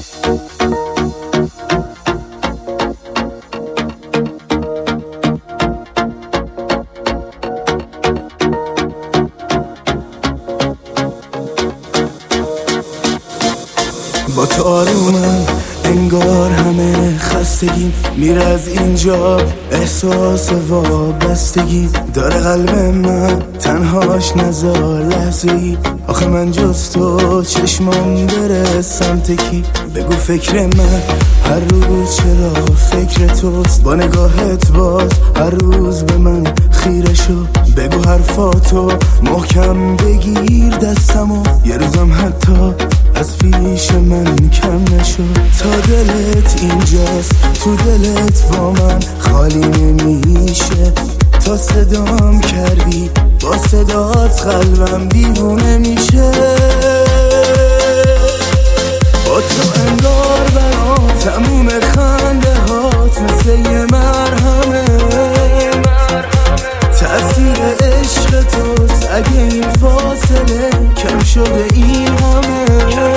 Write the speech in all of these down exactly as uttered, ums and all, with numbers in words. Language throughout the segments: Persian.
با تو آرومم انگار همه خستگی میره از اینجا، احساس وابستگی داره قلب من، تنهاش نذار لحظه ای. آخه من جز تو چشمام بره سمت کی؟ بگو فکر من هر روز چرا فکر توست؟ با نگاهت باز هر روز به من خیره شو. بگو حرفاتو محکم بگیر دستمو، یه روزم حتی از پیش من کم نشد. تا دلت اینجاست تو دلت با من خالی نمیشه. تا صدام کردی با صدات قلبم دیوونه میشه. با تو انگار برام تموم خنده هات مثل یه مرهمه. تأثیر عشق توست اگه این فاصله کم شده این همه.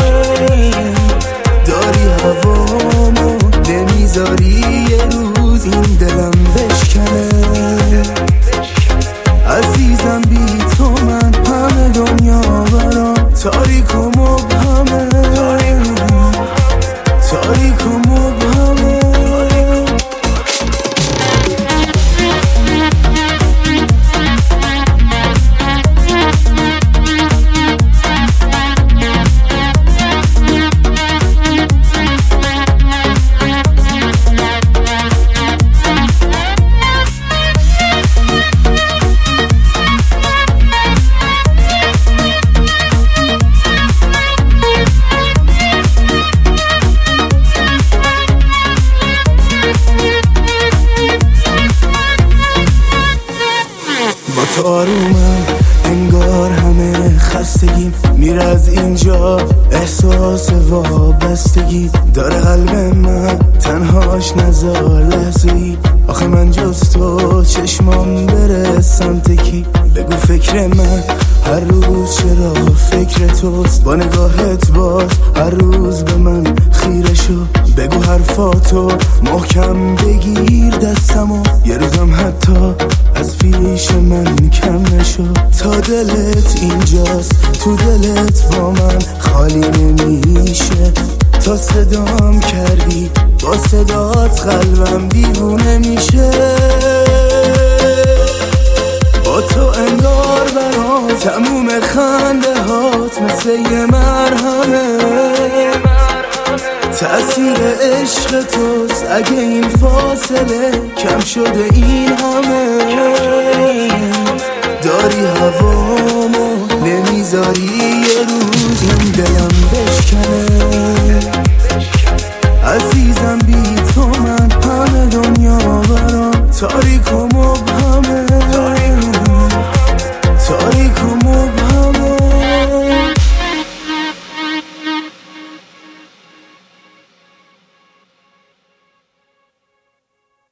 داری هوامو نمیذاری یه روز این دلم بشکنه. عزیزم بی تو من همه دنیا برام تاریک و مبهمه. تاریک و مبهمه. با تو آرومم انگار همه خستگی میره از اینجا، احساس وابستگی داره قلب من، تنهاش نذار لحظه ای. آخه من جز تو چشمام بره سمت کی؟ بگو فکر من هر روز چرا فکر توست؟ با نگاهت باز هر روز به من خیره شو. بگو حرفاتو محکم بگیر دستمو، یه روزم حتی از پیش من کم نشد. تا دلت اینجاست تو دلت با من خالی نمیشه. تا صدام کردی با صدات قلبم دیوونه میشه. با تو انگار برام تموم خنده هات مثل یه مرهمه. تأثیر عشق توست اگه این فاصله کم شده این همه. داری هوامو نمیذاری یه روز این دلم بشکنه. عزیزم